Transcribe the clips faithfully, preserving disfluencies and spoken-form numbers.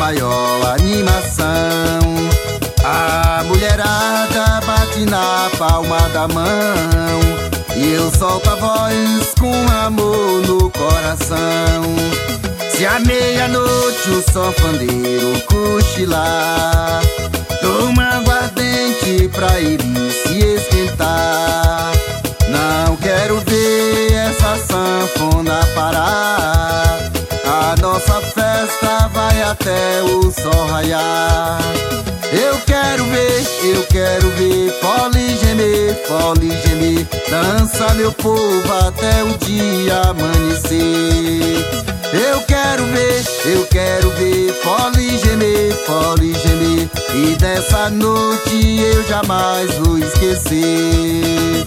maior animação. A mulherada bate na palma da mão e eu solto a voz com amor no coração. Se à meia-noite o sanfoneiro cochilar, dou uma aguardente pra ele se esquentar. Não quero ver essa sanfona parar, a nossa festa vai até o sol raiar. Eu quero ver, eu quero ver fole gemer, fole gemer, dança meu povo até o dia amanhecer. Eu quero ver, eu quero ver fole gemer, fole gemer, e dessa noite eu jamais vou esquecer.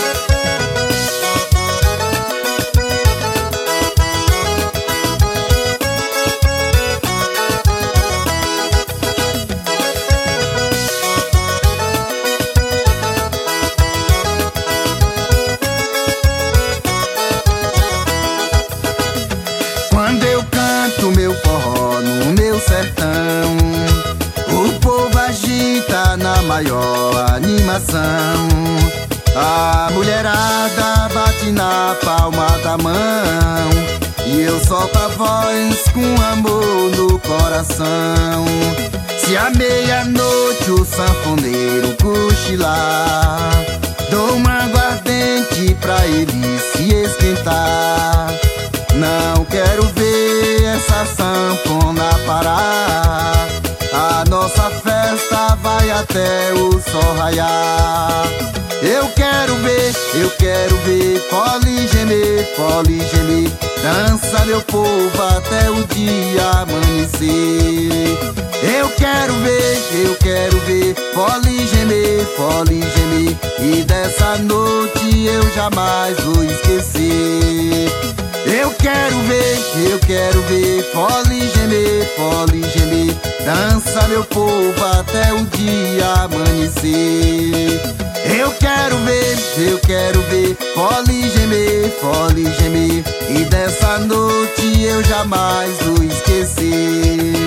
Quando eu canto meu forró no meu sertão, o povo agita na maior animação. A mulherada bate na palma da mão e eu solto a voz com amor no coração. Se à meia-noite o sanfoneiro cochilar, dou uma aguardente pra ele se esquentar. Não quero ver essa sanfona parar, a nossa festa vai até o sol raiar. Eu quero ver, eu quero ver fole gemer, fole gemer, dança meu povo até o dia amanhecer. Eu quero ver, eu quero ver fole gemer, fole gemer, e dessa noite eu jamais vou esquecer. Eu quero ver, eu quero ver fole gemer, fole gemer, dança meu povo até o dia amanhecer. Eu quero ver, eu quero ver fole gemer, fole gemer, e dessa noite eu jamais vou esquecer.